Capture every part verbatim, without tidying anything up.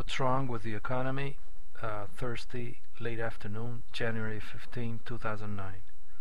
What's wrong with the economy? Uh, Thursday, late afternoon, January fifteenth, two thousand nine.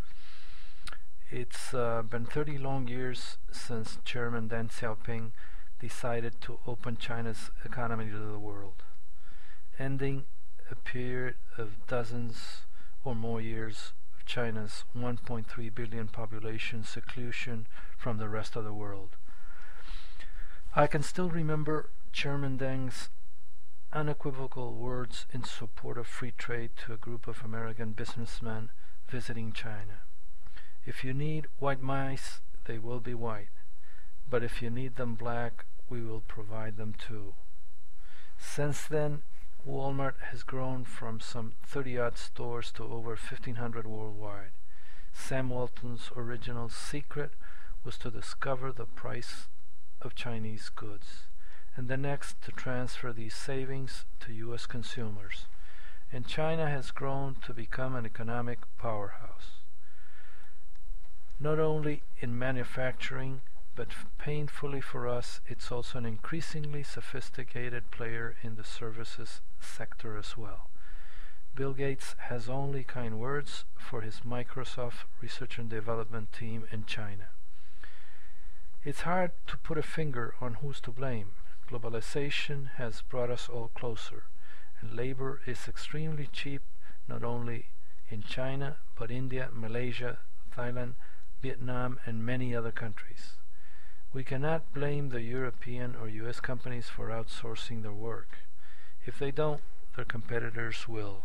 It's uh, been thirty long years since Chairman Deng Xiaoping decided to open China's economy to the world, ending a period of dozens or more years of China's one point three billion population seclusion from the rest of the world. I can still remember Chairman Deng's unequivocal words in support of free trade to a group of American businessmen visiting China. If you need white mice, they will be white, but if you need them black, we will provide them too. Since then, Walmart has grown from some thirty-odd stores to over fifteen hundred worldwide. Sam Walton's original secret was to discover the price of Chinese goods, and the next to transfer these savings to U S consumers. And China has grown to become an economic powerhouse, not only in manufacturing, but painfully for us, it's also an increasingly sophisticated player in the services sector as well. Bill Gates has only kind words for his Microsoft research and development team in China. It's hard to put a finger on who's to blame. Globalization has brought us all closer, and labor is extremely cheap not only in China, but India, Malaysia, Thailand, Vietnam, and many other countries. We cannot blame the European or U S companies for outsourcing their work. If they don't, their competitors will.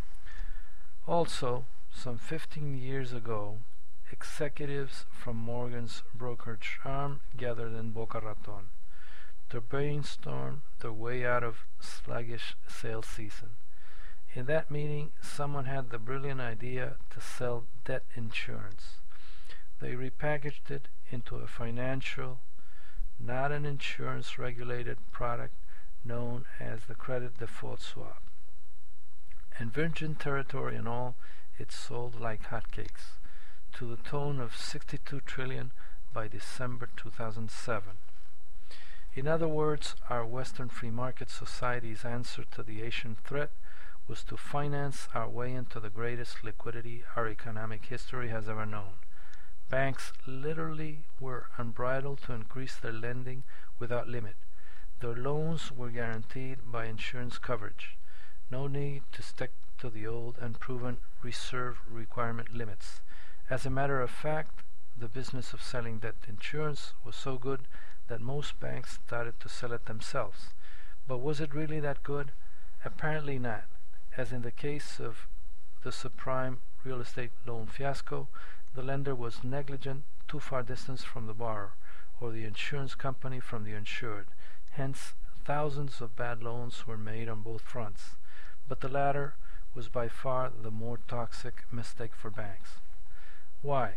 Also, some fifteen years ago, executives from Morgan's brokerage arm gathered in Boca Raton to brainstorm their way out of sluggish sales season. In that meeting, someone had the brilliant idea to sell debt insurance. They repackaged it into a financial, not an insurance-regulated product known as the credit default swap. And Virgin Territory and all, it sold like hotcakes, to the tune of sixty-two trillion by December two thousand seven. In other words, our Western free market society's answer to the Asian threat was to finance our way into the greatest liquidity our economic history has ever known. Banks literally were unbridled to increase their lending without limit. Their loans were guaranteed by insurance coverage. No need to stick to the old and proven reserve requirement limits. As a matter of fact, the business of selling debt insurance was so good that most banks started to sell it themselves. But was it really that good? Apparently not. As in the case of the subprime real estate loan fiasco, the lender was negligent, too far distance from the borrower, or the insurance company from the insured. Hence, thousands of bad loans were made on both fronts. But the latter was by far the more toxic mistake for banks. Why?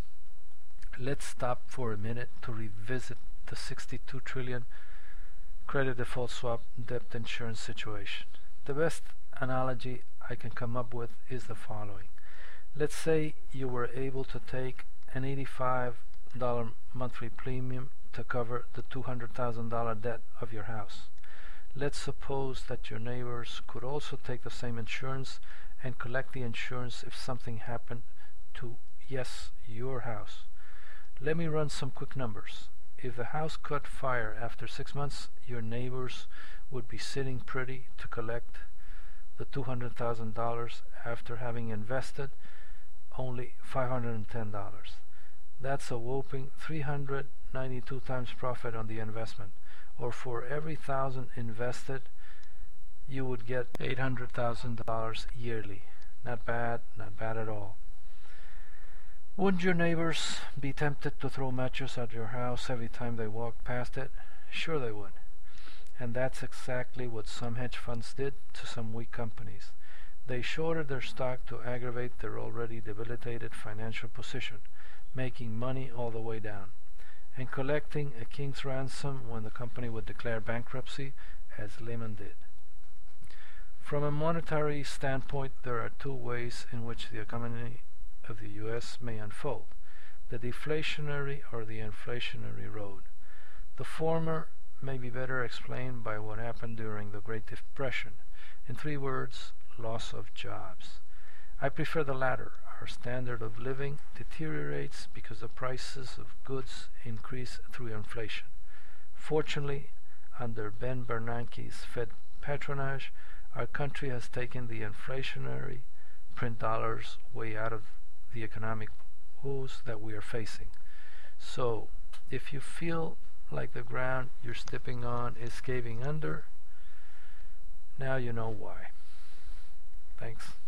Let's stop for a minute to revisit the sixty-two trillion credit default swap debt insurance situation. The best analogy I can come up with is the following. Let's say you were able to take an eighty-five dollar monthly premium to cover the two hundred thousand dollar debt of your house. Let's suppose that your neighbors could also take the same insurance and collect the insurance if something happened to, yes, your house. Let me run some quick numbers. If the house caught fire after six months, your neighbors would be sitting pretty to collect the two hundred thousand dollars after having invested only five hundred ten dollars. That's a whopping three hundred ninety-two times profit on the investment, or for every thousand invested, you would get eight hundred thousand dollars yearly. Not bad, not bad at all. Wouldn't your neighbors be tempted to throw matches at your house every time they walked past it? Sure they would. And that's exactly what some hedge funds did to some weak companies. They shorted their stock to aggravate their already debilitated financial position, making money all the way down, and collecting a king's ransom when the company would declare bankruptcy, as Lehman did. From a monetary standpoint, there are two ways in which the economy of the U S may unfold: the deflationary or the inflationary road. The former may be better explained by what happened during the Great Depression. In three words, loss of jobs. I prefer the latter. Our standard of living deteriorates because the prices of goods increase through inflation. Fortunately, under Ben Bernanke's Fed patronage, our country has taken the inflationary print dollars way out of the economic woes that we are facing. So, if you feel like the ground you're stepping on is caving under, now you know why. Thanks.